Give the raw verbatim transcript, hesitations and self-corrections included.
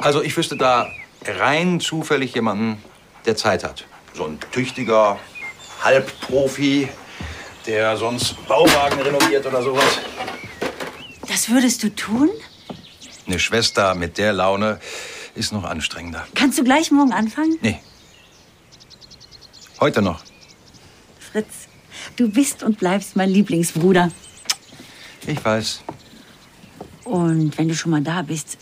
Also ich wüsste da rein zufällig jemanden, der Zeit hat. So ein tüchtiger Halbprofi, der sonst Bauwagen renoviert oder sowas. Das würdest du tun? Eine Schwester mit der Laune ist noch anstrengender. Kannst du gleich morgen anfangen? Nee. Heute noch. Fritz, du bist und bleibst mein Lieblingsbruder. Ich weiß. Und wenn du schon mal da bist,